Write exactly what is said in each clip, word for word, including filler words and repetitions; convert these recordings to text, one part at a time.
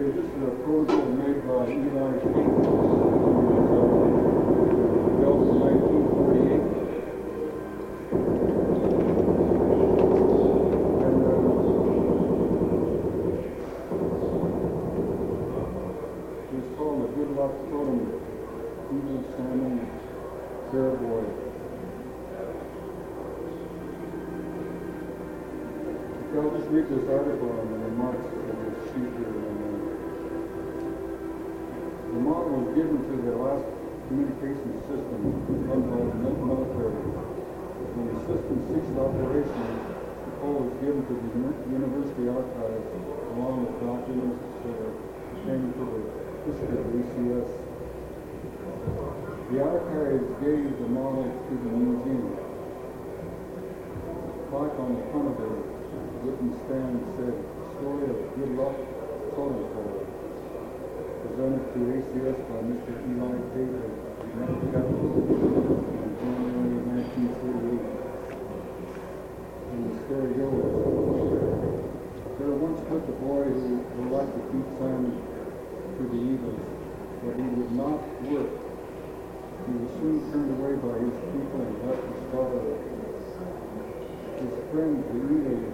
Okay, this is a protocol made by Eli King. Built in nineteen forty-eight. And uh, it's called a Good Luck Totem. Eagle, salmon, bear boy. I'll just read this article on the remarks of this sheet here. And, uh, the model was given to the last communication system run by the military. When the system ceased operation, the call was given to the University Archives along with documents uh, pertaining to the history of A C S. The archives gave the model to the museum. The plaque on the front of it written stand said, "Story of Good Luck Totem Pole," presented to A C S by Mister Eli David, United Capital, in January nineteen forty-eight. And the story goes, there once lived a boy who, who liked to feed salmon to the eagles, but he would not work. He was soon turned away by his people and left to starve. His friends, the eagles,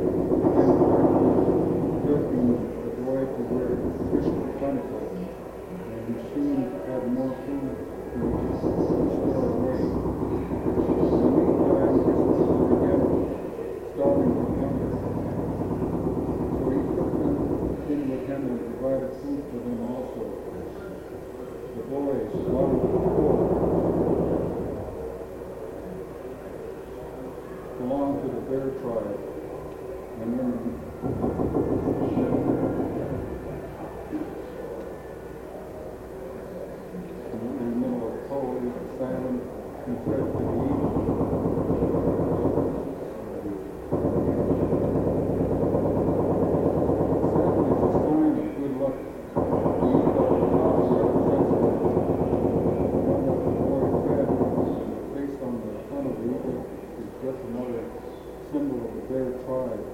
helping the boy to where fish was plentiful, and he soon had more food to store away. In the meantime, his people began starving from hunger. So he took them in with him and provided food for them also. The boy slaughtered the poor, belonged to the bear tribe. And then in the middle of the pole is the salmon and fed to the eagle. Salmon is a sign of good luck. The eagle also represents the one that the boy fed. The face on the front of the eagle is just another symbol of the bear tribe.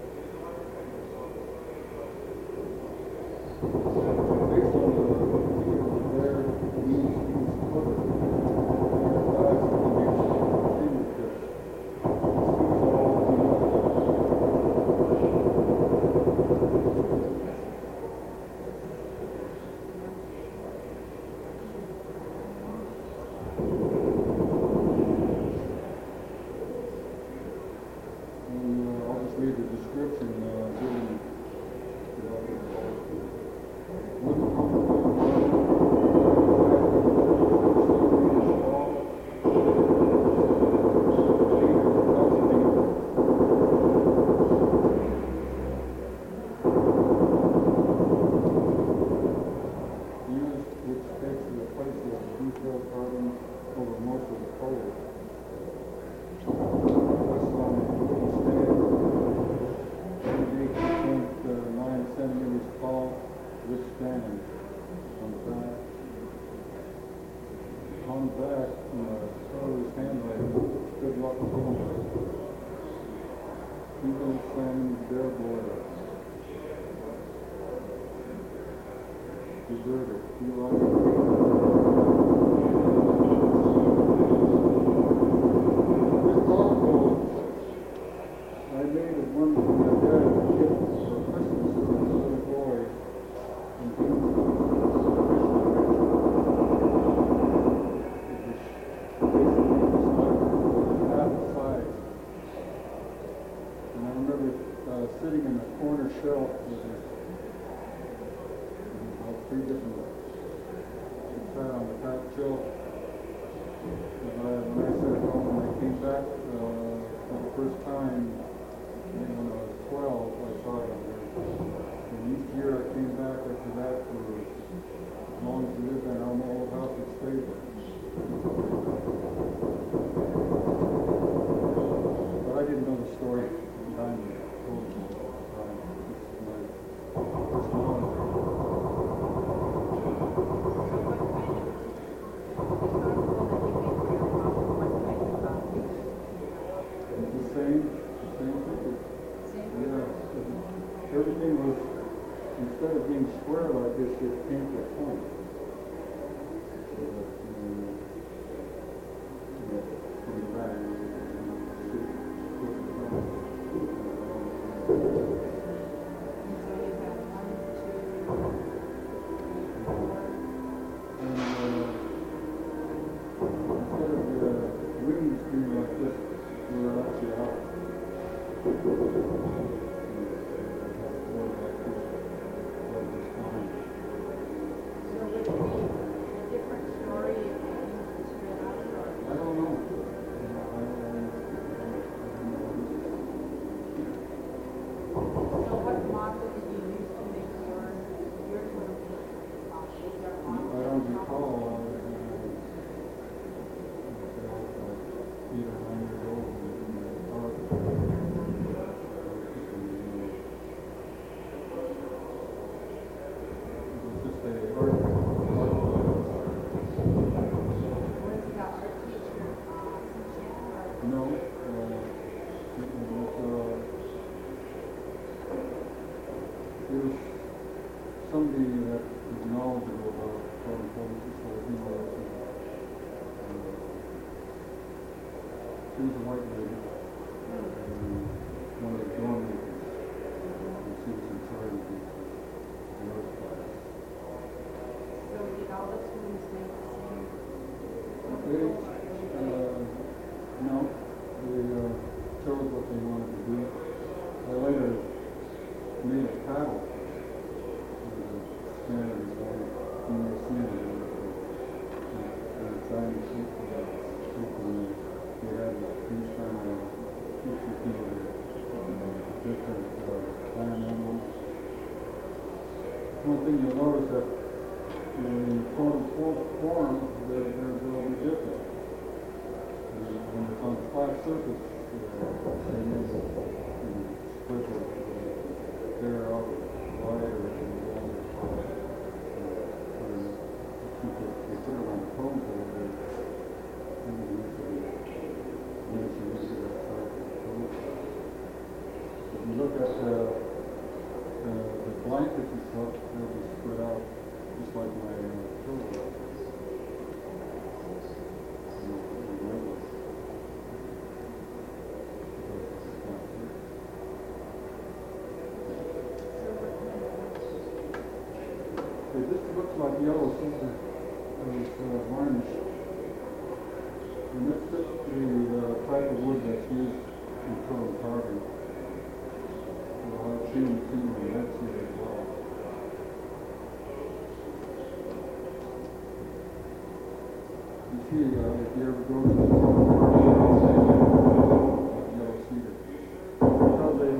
Based on the figure of the bear, means he was covered. Bear dies at the age of fingertips. Sees all he knows. And uh, I'll just read the description uh, given. On the back, uh, Charlie's handwriting, "Good Luck Totem." Eagle, salmon, bear boy. Deserter, Eli. This article I made of one from my dad's gift for Christmas to a little boy. And he was Uh, sitting in the corner shelf with a, about three different sat on the top shelf. And I, when I sat home and I came back uh, for the first time, you know, when I was twelve, I saw it on there. And each year I came back after that for as long as we lived in our old house at Stable. But I didn't know the story behind it. Everything was instead of being square like this, it came to a point. So that, um, you know, coming back, you know, should put it back. And uh, instead of the rims being like this, we're actually out. No, uh, it was, uh, it was somebody that was knowledgeable about foreign policy, so he was, uh, she was a white lady, and one of the dorm makers, and she was in charge of the nurse class. So did all the students make the same? They, uh, no, they uh, chose what they wanted to do. I later made a paddle. Standard is one in the standard. And trying to keep the people, they had these kind of picture people with different clan emblems. One thing you'll notice that in total form, they're, they're a little bit different. When it's on the flat surface, uh, they need to split it, tear out wider and longer. Keep it, they put it on the cone pole, they usually use it as a cone. If you look at the, the, the blankets and stuff, they'll be spread out just like my uh, pillow. This looks like yellow silver is uh, varnish. And this is the uh, type of wood that's used in total carving. Well, I've seen it in the Red Sea as well. You see, uh, if you ever go to the yellow cedar, because they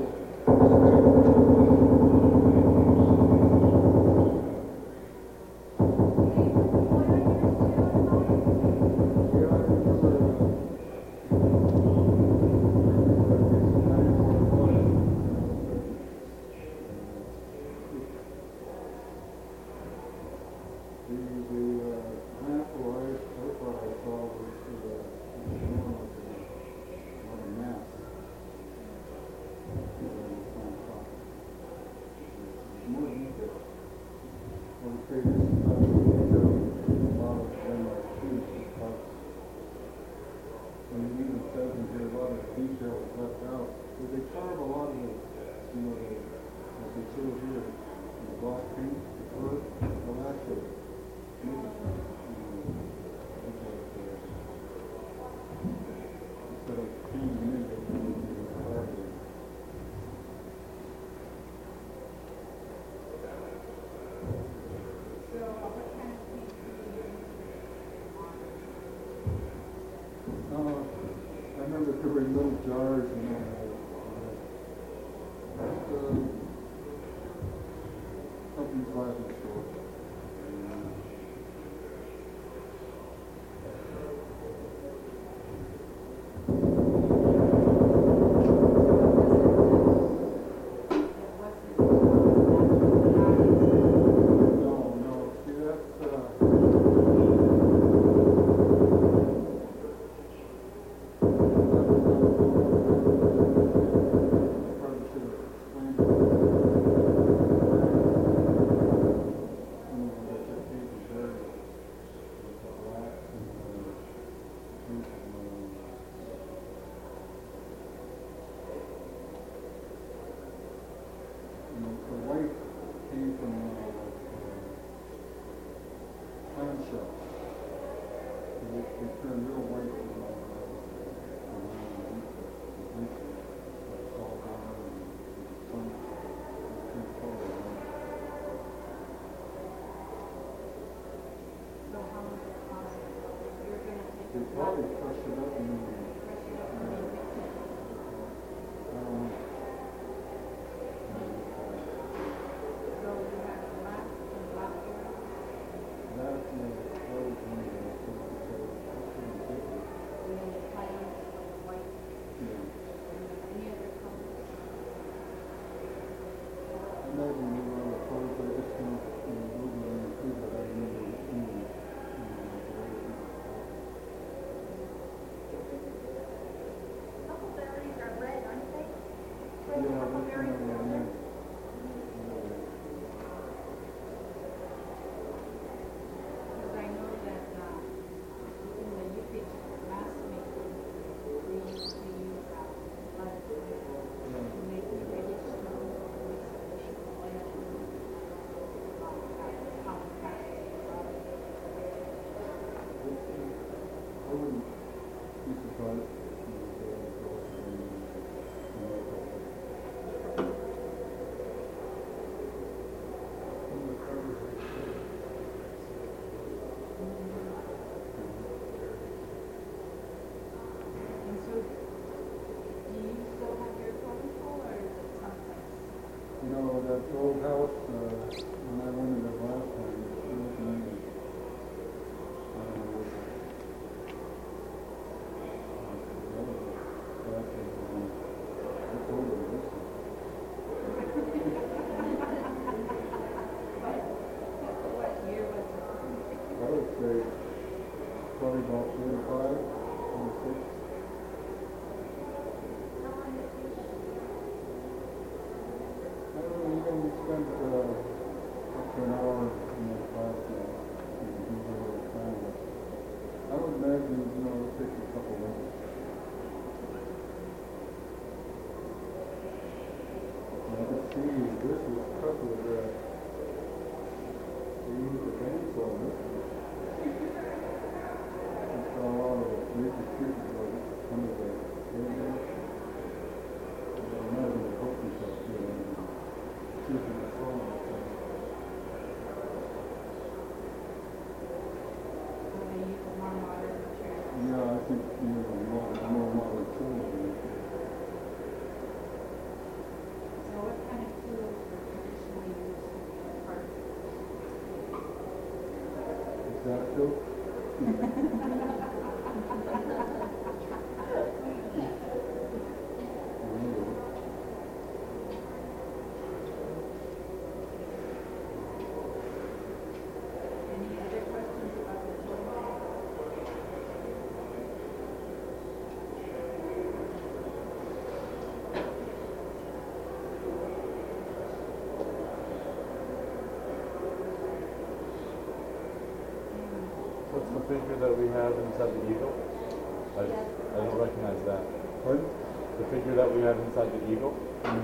there were little jars and all that. That's uh, company's glasses store. Probably crush it up and then, Crush it up and then mix it. um, So you have black and black oil, that, uh, that was one of the things that said, that's pretty different. and then the cayenne white, Yeah. and any other colors. Imagine you were on the phone, but I just can't, you know, Google and see that I remember seeing, you know, like the other people. Huckleberries are red, aren't they? Yeah, Red that's one huckleberries of down them, there. yeah. Because I know that, uh, in the Yupik mass making, we used to use, uh, blood to make the reddish stones, with some fish oil, uh, uh, hot fat. I wouldn't be surprised if you know, they would go and, you know, And so, do you still have your totem pole, or is it someplace? you know, that old house, uh, when I went in there last time, it was amazing. I don't know what that, that was a statue, um, it's older than this one. What year was it? I would say probably about thirty-five, thirty-six. How long did you I don't know, you know, we spent, uh, up to an hour in that class, uh, you know, do a little time, but I would imagine, you know, it'll take a couple minutes. And I could see this was cut with, uh, they used a bandsaw on this one. I saw a lot of the naked pieces of it, some of the areas. I imagine the cooking stuff too, and see if it's saw it. So they use more modern materials. Yeah, I think, you know, the more, more modern tools. and- So what kind of tools were traditionally used as part of Is that Phil? any other questions about the totem pole? What's the figure that we have inside the eagle? I, I don't recognize that. Pardon? The figure that we have inside the eagle?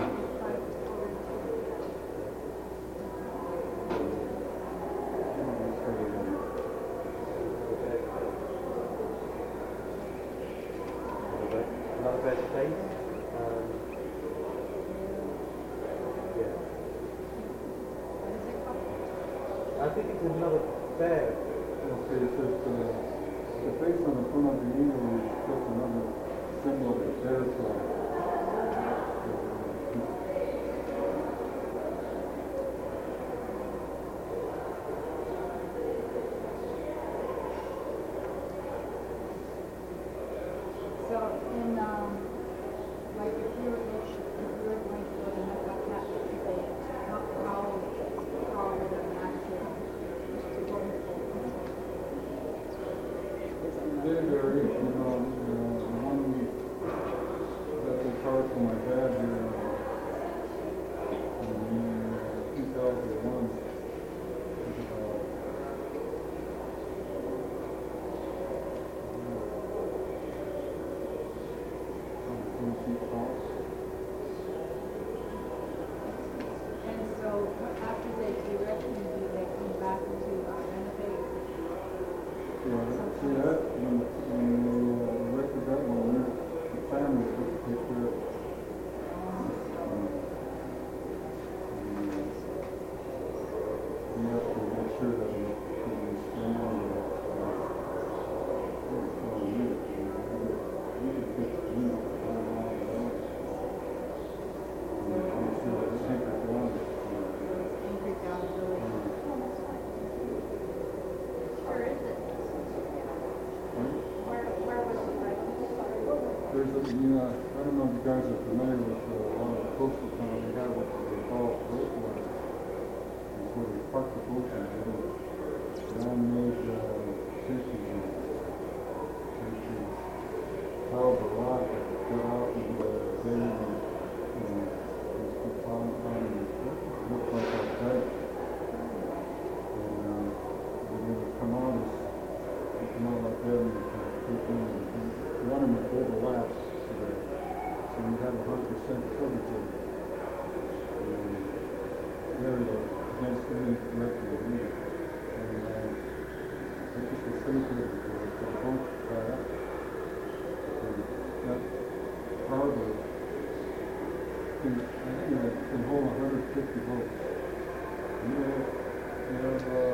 Not a bad face. Um, yeah. What is it called? I think it's another bear. Okay, it says, uh, the face on the front of the eagle is just another symbol of the bear flag. So in, um, like if you were, if you were going to go to Metlakatla, they, how, how, how would it match your, to go They vary, you know, the, the one we, that they carved for my dad here in two thousand one was about twenty feet tall. And so after they erect them, do they come back to uh, renovate? Yeah, see that, when, when they uh, erected that one, we, the family took a picture of it. Um, and, uh, we have to make sure that we, we stand on the, uh, it's, uh, I don't know if you guys are familiar with uh, a lot of the coastal towns, they have what they call boat lines. It's where they park the boats in little man-made uh, safety zones. Safety piles of rock that get out in the bay and, and just keep piling, piling, and it looks like a bed. And uh, when they would come out, it's, they come out like that and you can take in and one of them overlaps. So that So you have a hundred percent coverage of the area against any directly needed. And uh, it just facilitated for the boat to dry up. And that harbor can, I think it can hold one hundred fifty boats. You have, you have uh,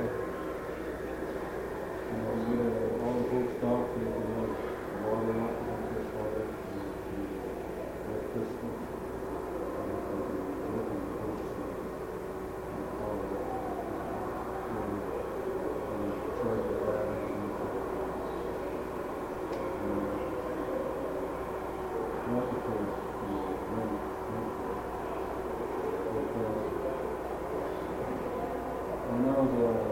you know, you have all the boats docked, you have water up, you have fish water. Electricity, and it can be living boats and all of that. And, and charge of that and multiple, you know, rent, rent. But, uh, when I was, uh,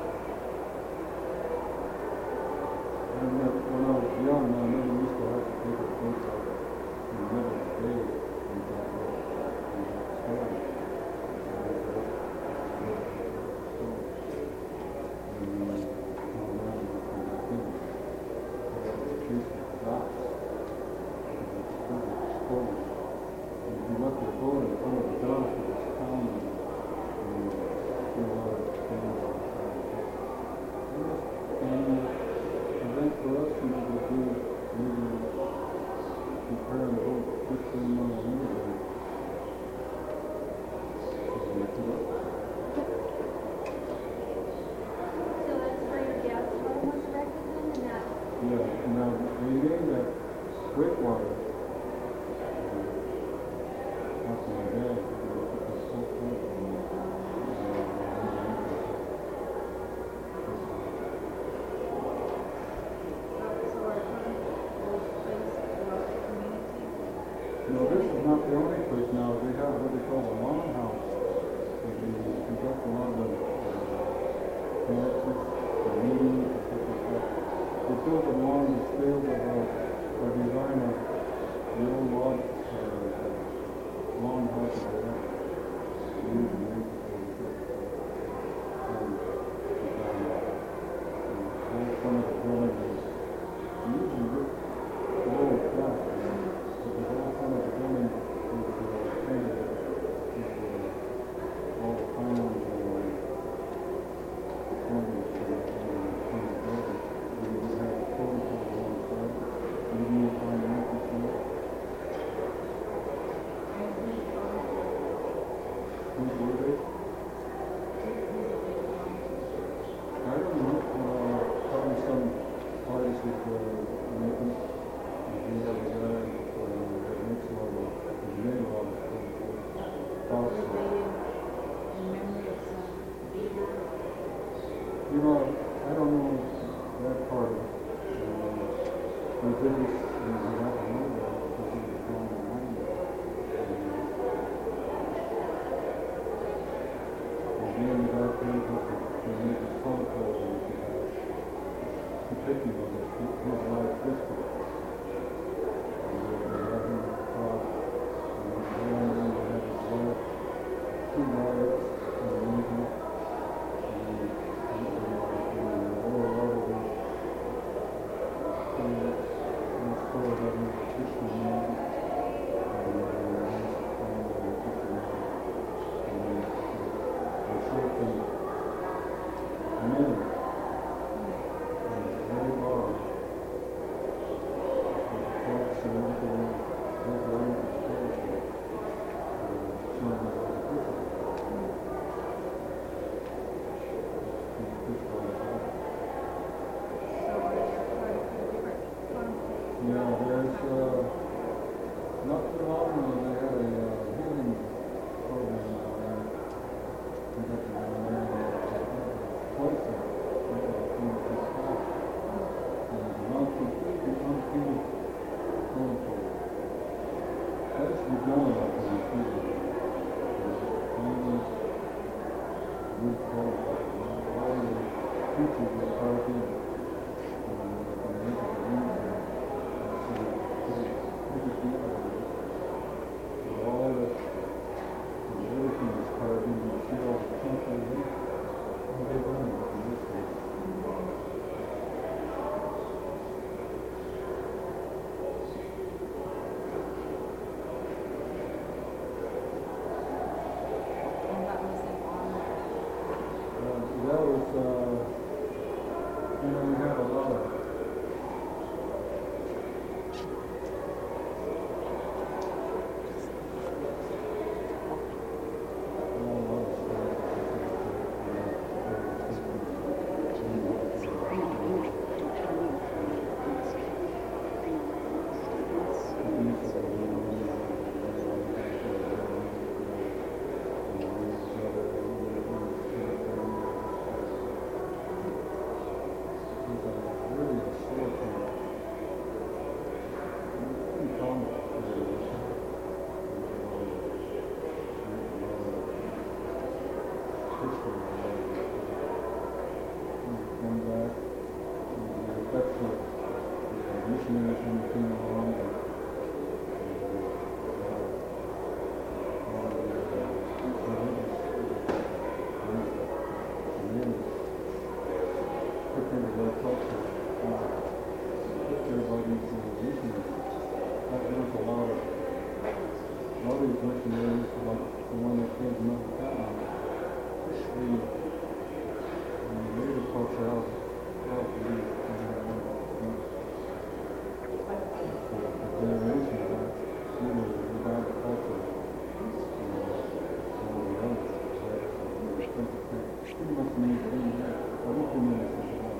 I remember when I was young, I never used to have to take a boat out in the middle of the day and that way. And that storm. And I was out in the storm. And then I come around and come back in. I got the piece of glass. And it was perfect storm. And if you left your boat in front of the dock, it was pounding. And you feel a lot of pain all the time. And uh, event for us, you know, would be maybe prepare the whole fifteen mile window. So that's where your gas home was erected then, and that, Yeah, now they named that Sweetwater. After my dad, it was so cool. So our current was placed throughout the community. No, this is not the only place now. They have what they call a lawn house. They conduct a lot of uh, dances, and meetings, and stuff like that. They built along the scales of uh, a design of the old log uh, lawn houses they have. They use the names for the stuff. And design. And all some of the buildings is usually low class. But the whole front of the building is uh, painted with uh, all the plans and uh, corners and uh, from the building. We would have a photo pole alongside. And you will find an entrance in it. And we are, Who's with it? I don't know. Uh, probably some artist with uh, Nathan. And the other guy uh, that makes a lot of his name a lot of thoughts. related in memory of some leader. You know, I don't know that part of it. Uh, but they just, you know, have to know that because he was born in London. And then the guy came up to make his phone calls and he had to pick him on his, his life history. And they they had him talk, and he was born and he had his wife, two wives, and a neighbor. And, and, and, and the whole lot of them, and it's full of them Christian men. And uh, he's a friend of the Christian men. And then they showed them men. And very large. With the folks and everything, those are all the stories. Uh, showing them all the Christian. So are there quite a few different farm Yeah, there's, uh, not too long ago, they had a uh, healing program down there. Conducted down there, and twice a year, twenty staff. And it was a non completely untreated protocol. good quality. All the features were carved in. Um, and I look at the rooms there. So pretty, pretty detailed. And all the, and everything is carved in. You see all the country in. All they done in this case. And what was it on there? Uh, that was, uh, you know, we had a lot of missionaries when they came along and missionaries, like the one that came from North Carolina, the, the native culture out, out the, the generation that really without the culture, you know, all the others. So, pretty much maintain that. I don't think there's such a lot.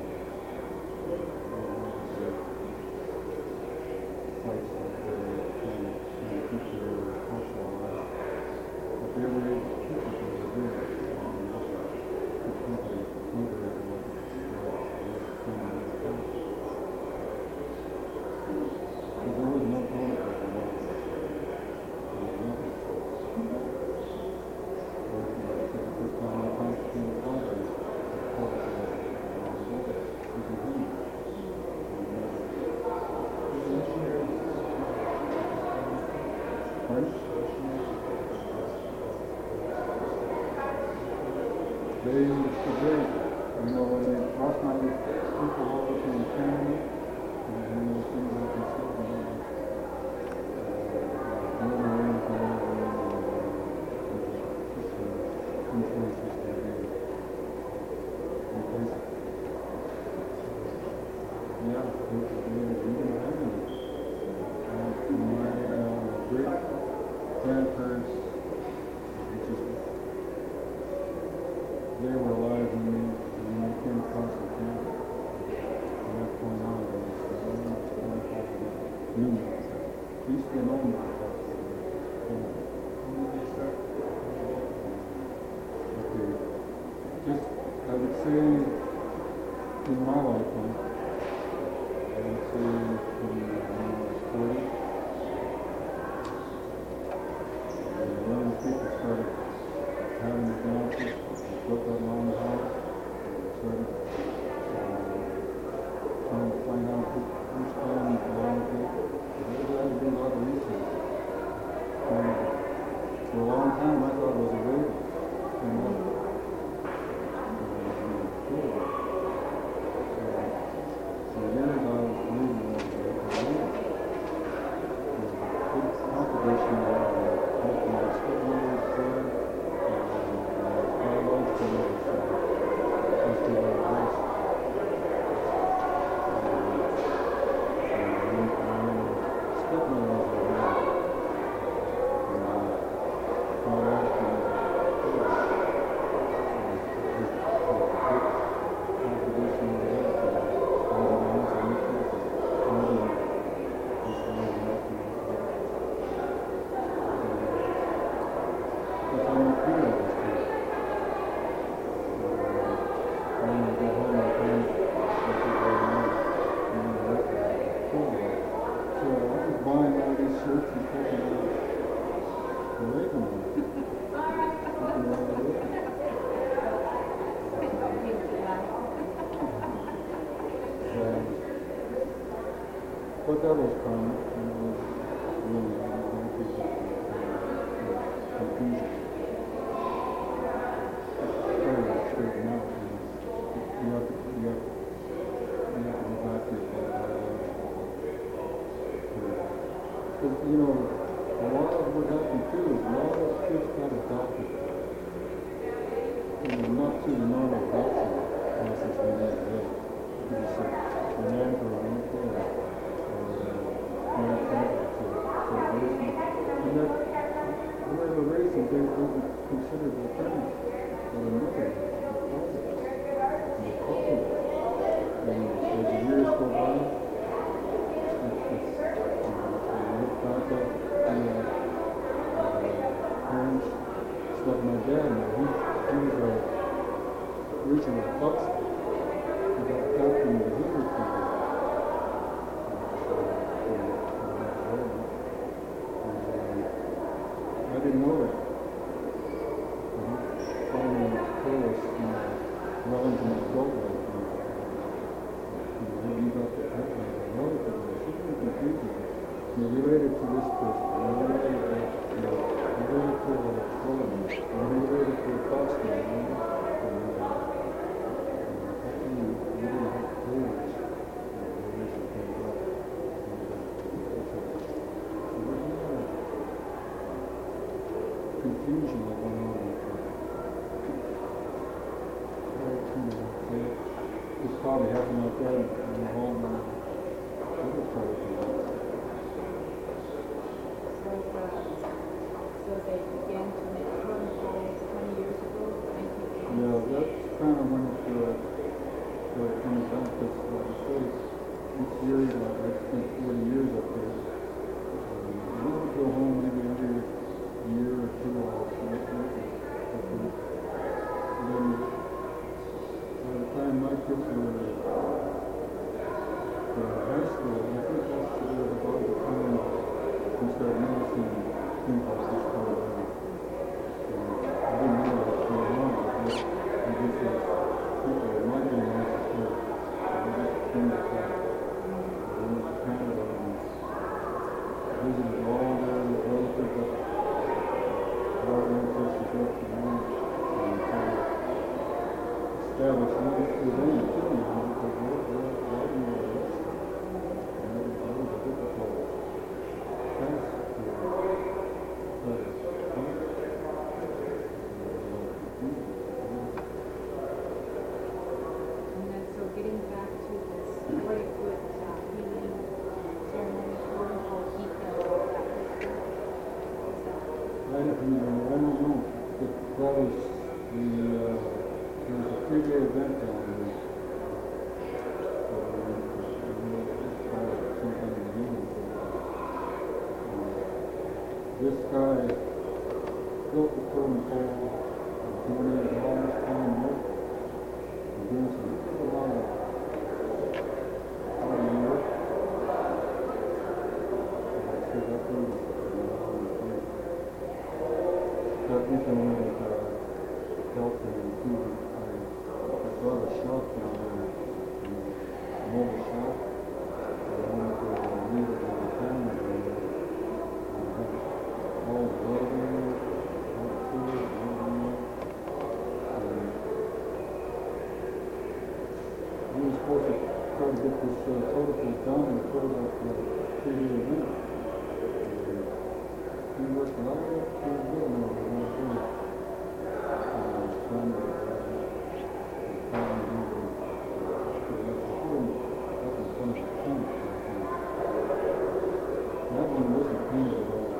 Sites like that, and, and keep their cultural life. But they were able to keep it as a good, um, good company, hungry as it was, because there was no protocol for that. There was nothing. So, like I said, the first time I constituted Congress, the protocol was was a huge. French? They were great. You know, when they lost my people over to the family, and you know, things like this, you know, uh, another way to go, just uh, influences that they replace it. Yeah, they were really having it. Uh, my uh, great grandparents, which is they were alive when they, when they came across the camp. From that point on, they were still new. We used to get owned by that. Okay. Just, I would say, in my lifetime, I would say from when I was forty, and when people started having advances, built that long house, started uh, trying to find out who, who's calling it belonged to. There had to be a lot of research. And for a long time, I thought it was a raven. You know? Cool. So, for years, I was believing it was a raven. but that was common, and it was really, many people uh, confused. Very well straightened out, you know. You have to, you have, you have to go back to your biological. Because, you know, a lot of what happened too is a lot of kids got adopted. You know, not through the normal adoption process we have today. Because it's a land or an uncle or, or uh, grandparent to, to a race. And that, whoever raised them, they would be considered their parents. Or their mother, their father. And they call them. And as the years go by, it, it's, you know, you look back at the uh, parents. It's like my dad, you know, he, he was a original Buxton. He got adopted in the Hebrew family. I didn't know that. And he finally told us, you know, well into my adult life, you know, you know, he got the family. I know it, but it's super confusing. You're related to this person, you're related to, you know, you're related to a Solomon, you're related to a Boston, you know, and, uh, how can you really have clearance, you know, the relation comes up, and, uh, it's a, so there's a lot of confusion that went on with that. Well, you know, so it's probably happened like that in the whole, uh, other part of the world. So, uh, so they began to make protocols twenty years ago, nineteen eighty. Yeah, that's kind of when it, uh, uh, comes down, because, like I say, each year, like, I spent forty years up there. Um, and I would go home maybe every year or two, I'll work up there. And then, by the time my kids were, uh, high school, I think that's uh, about the time we started noticing things like this going on. I didn't know what was going on, but I guess these people in my generation were just things like that. They went to Canada and visited all their relatives up, our ancestors up to them, and kind of established links with them too, you know, because they're, they're, they're in the West. And that was, that was a difficult task to, but it's fun. And then, so getting back to this forty-foot uh, healing ceremony, protocol, detail, all that was done. Was that, I don't, you know, I don't know, but that was the, uh, there was a three-day event down there. Uh, it's called something in England. Uh, This guy built the totem pole, donated all his time work, and doing some, a lot of, hard work. So that was, uh, got implemented, uh, help and improvement. I, I brought a shop down there, a mobile shop. I wanted to uh, leave it with the family down there. And have all the welding, all the tools, welding. And we were supposed to try to get this uh, protocol done before that uh, three-day event. And we worked a lot of it pretty good on it. We were doing it. Uh, trying to, uh, trying to do the, uh, that was one of the things. That one wasn't painted at all.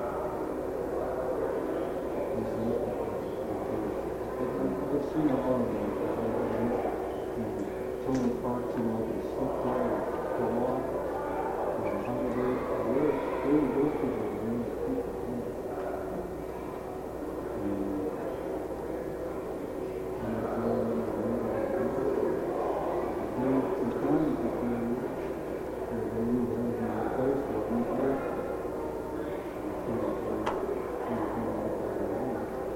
It's looked at it. I've seen a lot of them. You know, totally parts, you know, they slip there and go off. And how do they, they're, they were those people, they were people. And, and it's all, you know, they, sometimes if they, if they need everything in place, they'll be there. So, uh, anything like that at all.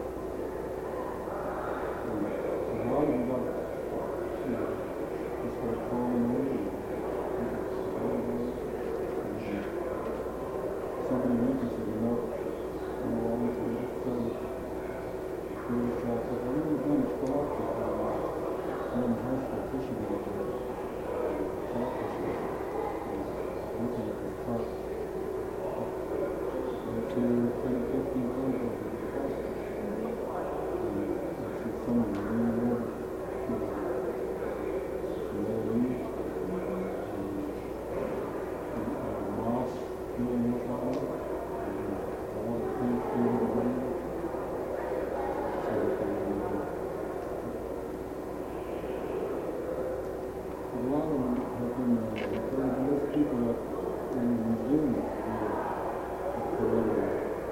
And a lot of them got, you know, just start falling over and people swallow it. And been interested in that. And I wanted to just sort of do a shot. But I really done a sport before. I'm in high school fishing with a shot fishing. Looking at the park. And to ten, fifteen pounds over the park. And I see someone leaning over. And they leave. Doing what I want, and I want to think through the money, so that they will. A lot of them have been uh, referred to those people that in the museum here at Columbia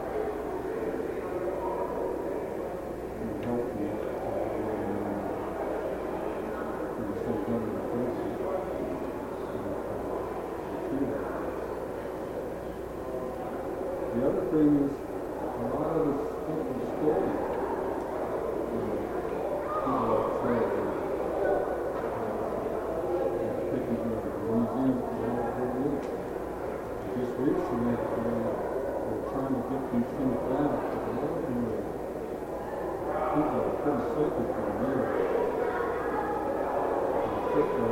and help me uh, in some government places. The other thing is, a lot of this stuff is stolen. You know, people outside, uh, taking to the museum to have their loot. Just recently, uh, they're trying to get these things back, but a lot of them are, people are pretty sacred for the year. They took, uh,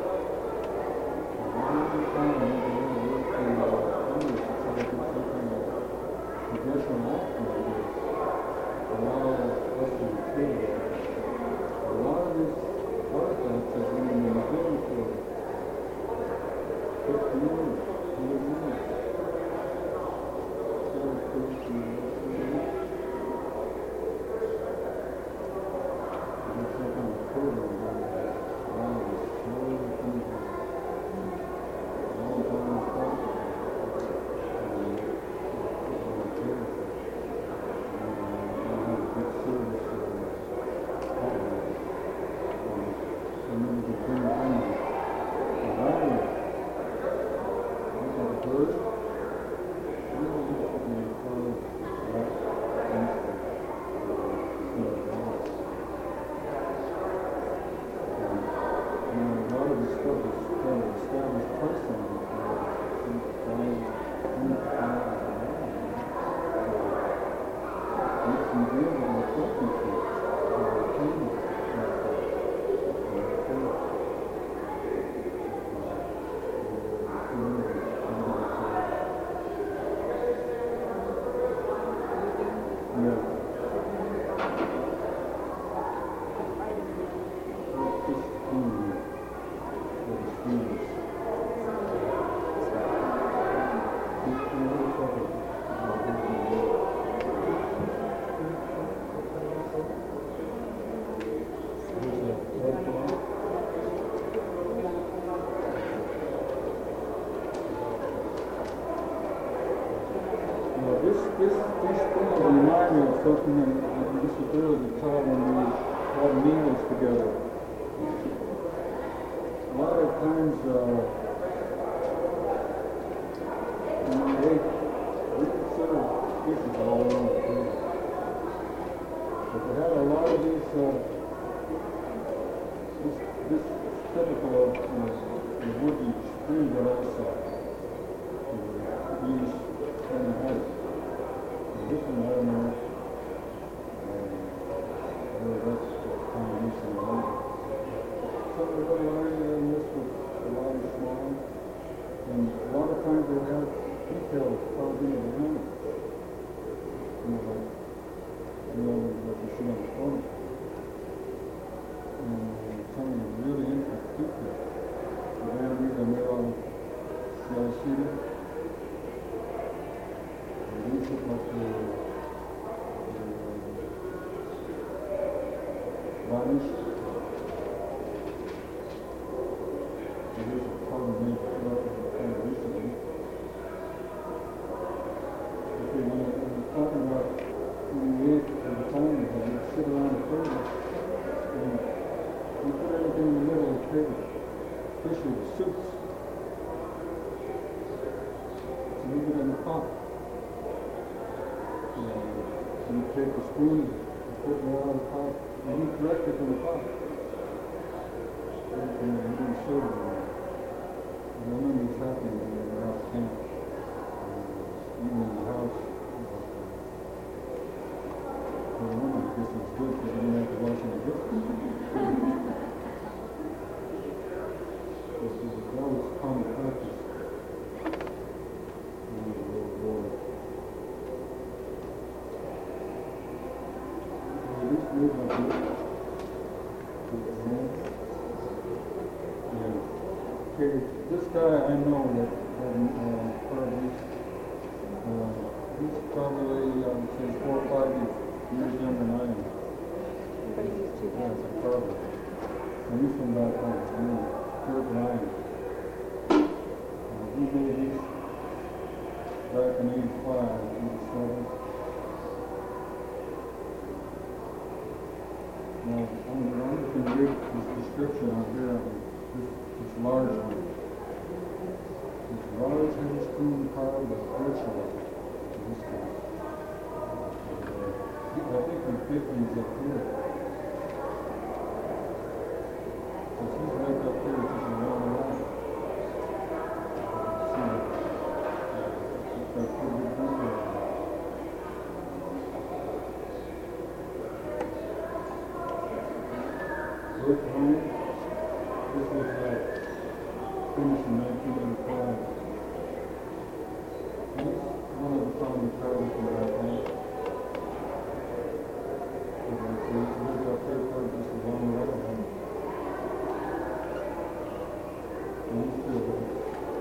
a long time, they worked in, uh, Congress to try to get some kind of congressional action on this, allow us to retrieve it. A lot of these artifacts have been in the museum for fifty years, one hundred years. So it's pretty cool. There's some kind of program where a lot of this slow things are long time apart. Something that we used to do as a child when we had meals together. A lot of times, uh, when we ate, we could serve dishes all around the table. But we had a lot of these, uh, this, this typical of uh, the wooden spoon that I saw. We used in the house. This one, I don't know. That's what combination of all. Some of the little area in this was a lot of small, and a lot of times they have details carved into the handle. You know, like, you know, like you see on the corner. And uh, some of them really interesting details. The batteries are made out of yellow cedar. And these look like the varnish. So here's a color made kind of recently. Okay, when I was talking about when we ate at the time, we would sit around the table and we put everything in the middle of the table, especially the soups. So leave it in the pot. And you take the spoon and put it out of the pot. And he directed from the pot. And he didn't show it. And I remember this happening when we were out camp. even in the house. For the women, I guess it's good because they didn't have to wash any dishes. This is a gross common practice. Oh, Lord, Lord. Well, at least live like this. Yeah. Okay, this guy I know that had uh, probably, uh, he's probably, I would say, four or five years, years younger than I am. Everybody used to Yeah, have. it's a probably. And he's from back home, I mean, Kurt Ryan. Uh, he made these back in eighty-five, eighty-seven. Now, I'm, I'm just going to read this description out here of this, this large one. This large heavy spoon carved with virtual in this case. And, uh, I think from fifties up here. Since he's right up here, it's just a long line. See it. It's got pretty good detail. Rick Ryan, this was uh, finished in nineteen eighty-five. He's one of the founding carvers from back home. So he's lived up here for just a long while. And he's still there.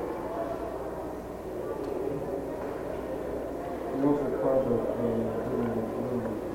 He also carved a uh, little, little, uh,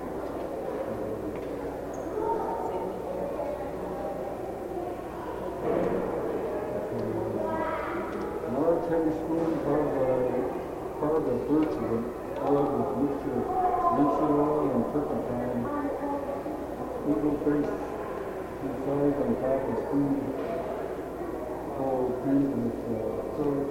large heavy spoon carved uh, carved of birch wood, oiled with mixture of linseed oil and turpentine. Eagle face inside on top of spoon hole pinned with uh, curved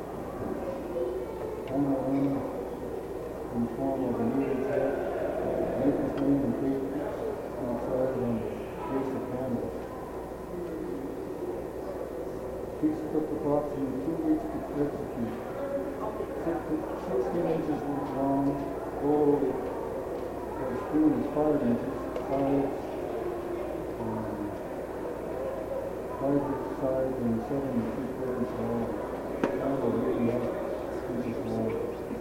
hammer in in the form of a needle's head, maple string and tape inside on the face of handle. Piece took approximately two weeks to execute. sixteen inches long, gold, the spoon is five inches, sides, um, five sides and seven and three quarters long. Handle eight and a half inches long.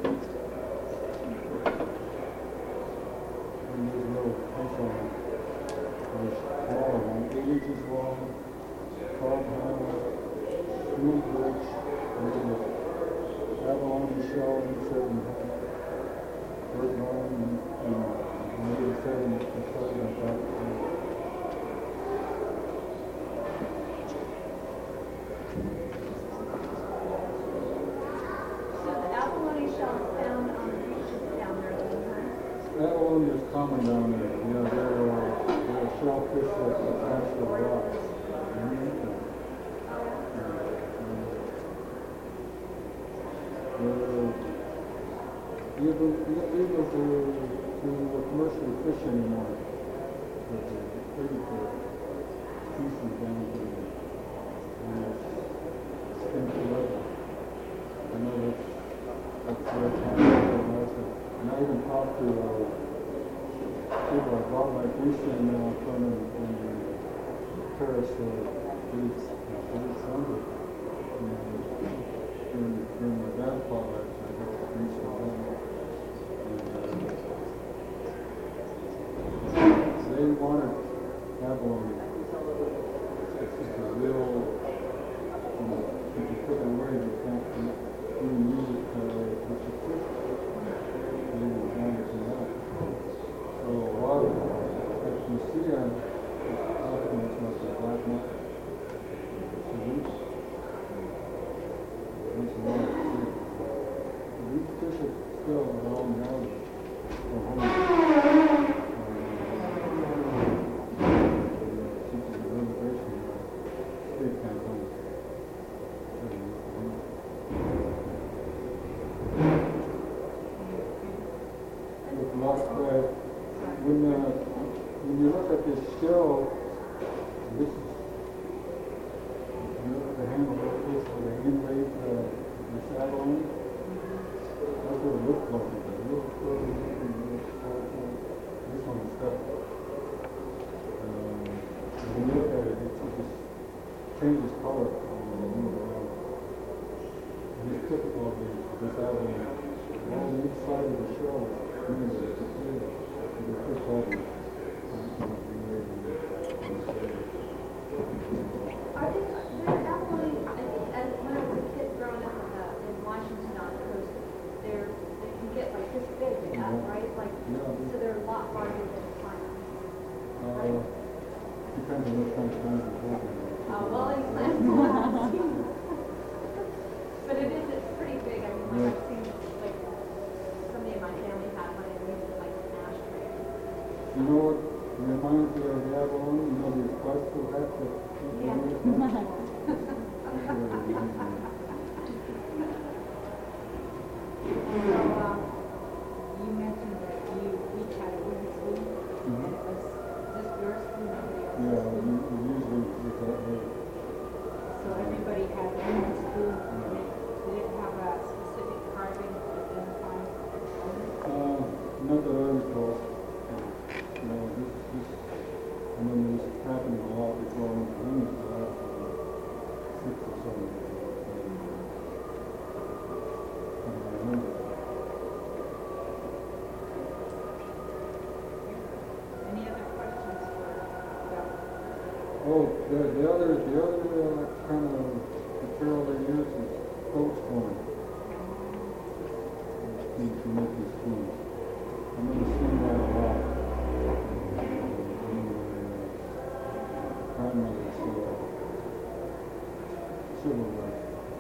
And there's a little pencil on it. There's a smaller one, eight inches long, carved handle. Smooth bridge, with abalone shell inside and bird line and, and maybe seven inside and top. So the abalone shell is found on the beaches down there all the time. Abalone is common down there. You know, they're, uh, they're shellfish that attach to the rocks. And you eat them. Uh, able, able to, to commercially fish anymore. But they're pretty good pieces down to the uh, skinty level. I know that's, that's where it's happening. And I even talked to uh, people at Wildlife Research uh, from in, in Paris, uh, Bruce, uh, Bruce Sunday. During, during the bad potlucks, I got to reach the home. And uh, they wanted abalone. It's just a real, you know, if you put it away, you can't even use it uh, with the fish. They didn't want it to that. So a lot of, if you see a, often it's like a black nut, it's a loose. Once in a while, these fish are still around now for home. Since the reservation, state can't home. With lots of, when, uh, when you look at this shell, this is, you look at the handle of this with the engraved uh, this abalone. changes color. And it's typical of these, this having on each side of the shell, you know, it's a clear, it's a clear problem. I think there definitely, I think as when I was a kid growing up in, the, in Washington on the coast, they're, they can get like this big, uh, right? Like, Yeah. so they're a lot larger than plants. Uh, depends on what kind of plants you're talking about. Oh, well, in plants, but it is, it's pretty big. I mean, like I've seen, like, somebody in my family had one and used it like an ashtray. You know what reminds me of the Avalon? You know the bicycle hat that Yeah. So, um, you mentioned that you each had a wooden spoon. Mhm. Was this your spoon, nobody else's Yeah, spoon? we, we usually it's that way. So everybody had a wooden spoon, and it, did it have a specific carving to identify the owner? Uh, not that I recall. You know, this, this, I remember this happening a lot before I went to uni, so I was six or seven. I don't remember. Any other questions for Doug? Oh, the, the other, the other uh, kind of material they use is coach corn. To, to make these spoons. I remember seeing that a lot. In my uh, grandmother's uh, silverware.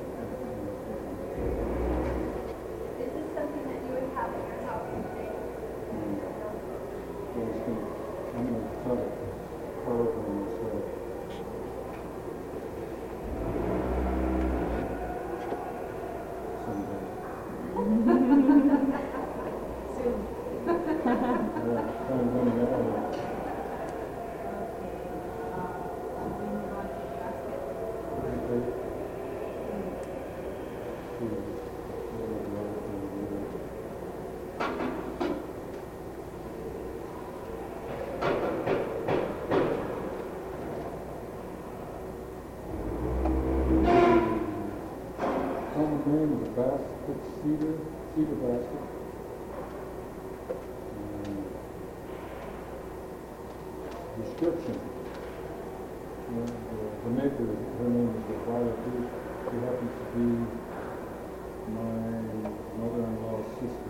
Is this something that you would have in your house today? Mm. So it's gonna, I'm gonna try to carve them myself. Someday. Soon. Yeah, kind of running out of it. Okay, um, should we move on to the basket? Okay. See, what was the other thing we did? Common name is a basket cedar, cedar basket. And description. The, the, the maker, her name is Violet Booth. She happens to be my mother-in-law's sister.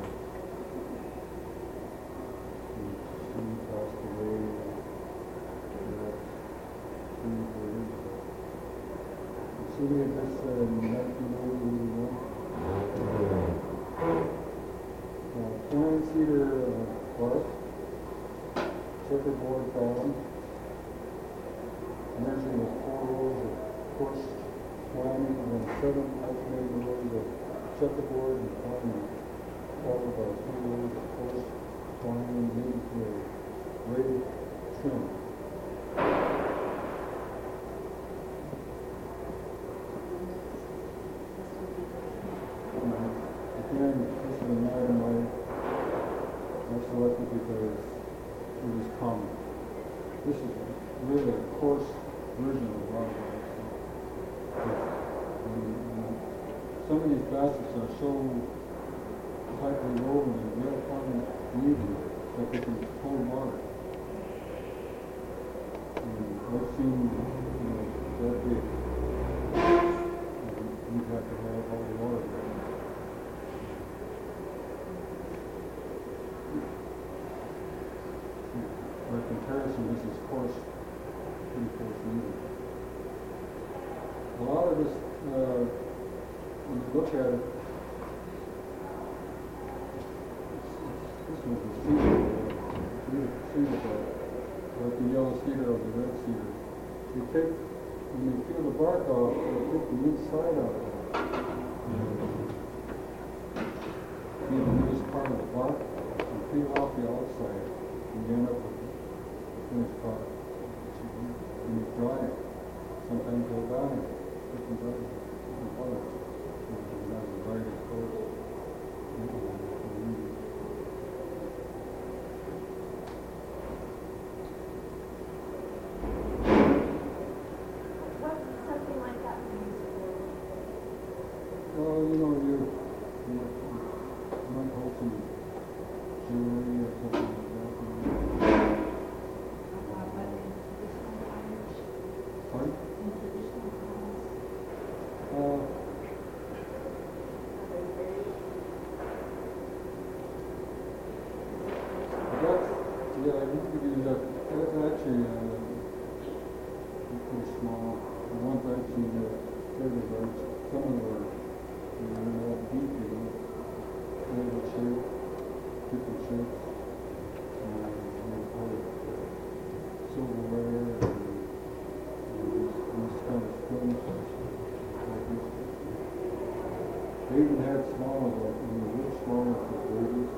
And she passed away about three, four years ago. And she made this uh, in nineteen eighty-one. Uh, Twine cedar uh, bark, checkerboard bottom, measuring with four rows of coarse twine and then seven alternating rows of checkerboard and twine, followed by three rows of coarse twine leading to a braided trim. And again, this is an item I, I selected because it was common. This is really a coarse version of rock Some of these baskets are so tightly woven and real fine weaving that they can hold water. And I've seen, you know, that big. And you'd have to have all the water there. By comparison, this is coarse, pretty coarse weaving. A lot of this, uh, when you look at it, it's, it's, this was the cedar, uh, cedar bark, like the yellow cedar or the red cedar. You take, when you peel the bark off, you take the inside out of it. You know, this part of the bark, and peel off the outside, and you end up with the finished product. When you dry it, sometimes they'll die. Different colors, different colors. It has a variety of colors. What's something Well, you know, you, you, you might hold some jewelry or something like that. You know. Uh, but in traditional Irish, Pardon? in traditional times, Uh, that's, yeah, you could use that. That's actually uh, pretty small. The ones actually uh, fairly large. Some of them are, you know, they're all deep, you know, little shape, different shapes. Uh, you know, all the silverware and, and these, these kind of spoons like this. They even had smaller, like, you know, real smaller for babies.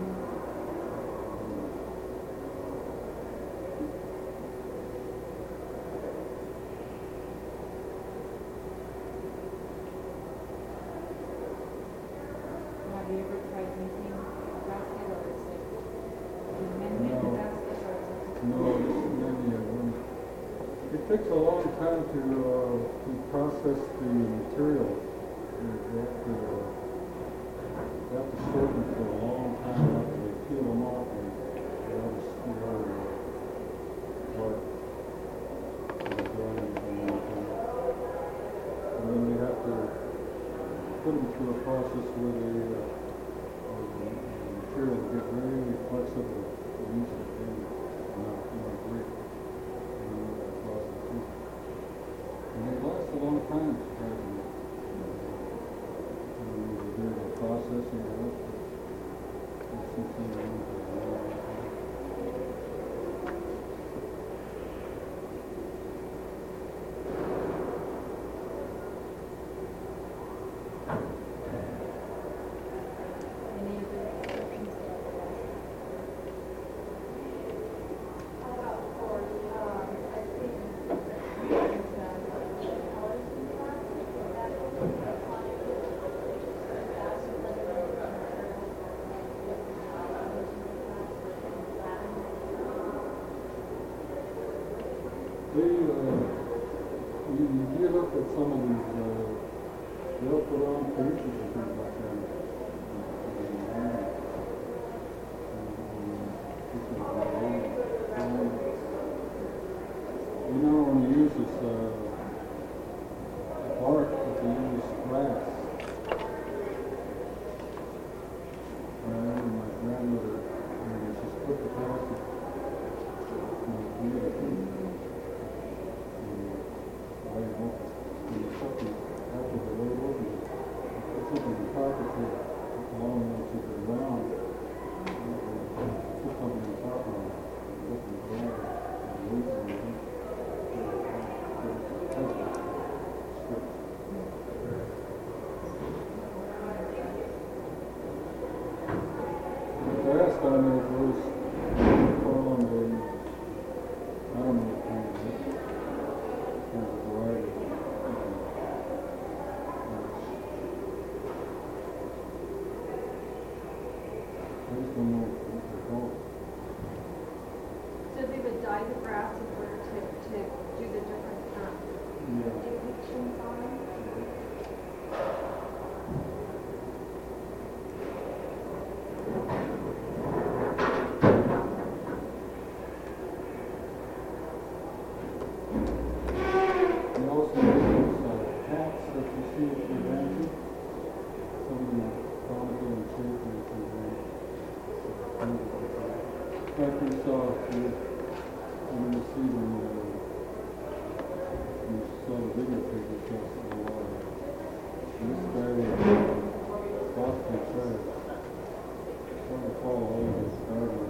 have you ever tried making a basket, or is it, do men make a No. basket, or is it? No, it's maybe a one. It takes a long time to, uh, to process the materials. You have to, uh, you have to sort them for a long time after they peel them off and they have a small, uh, part of the drying for a long time. And then you have to put them through a process where they, uh, uh, the the material get really flexible and easy to bend, not, not break. You know, that process is. And they last a long time, surprisingly. You know, the very process and the rest, but it's something that runs for a long time. Any other descriptions of the basket? How about for, um, I think, there's, uh, colors in the basket, so that would be a fun basket, whether it's material or colors in the basket, Latin. They, uh, you, you get up at some of these, uh, they'll put on faces and things like that. And, and, and, and, um, you know, when you use this, uh, bark, if you use grass. I remember my grandmother, you know, she just put the grass in, you know, in the food. And lay it open. And you put the, after the lay it open, you put something on top of it, long enough to the round. And put something on top of it, open the door, and wait for it. Grass down there grows on the, I don't know what kind of it. There's a variety of different grass. I just don't know what they're called. So they would dye the grass in order to, to do the different, um, Yeah. depictions on it? And also those uh, hats that you see at the dancing, some of them are conical in shape and it's very like you saw here, when you see the, uh, you saw the bigger picture shots of the water. This guy, uh, Boston Church, trying to follow all of his garden.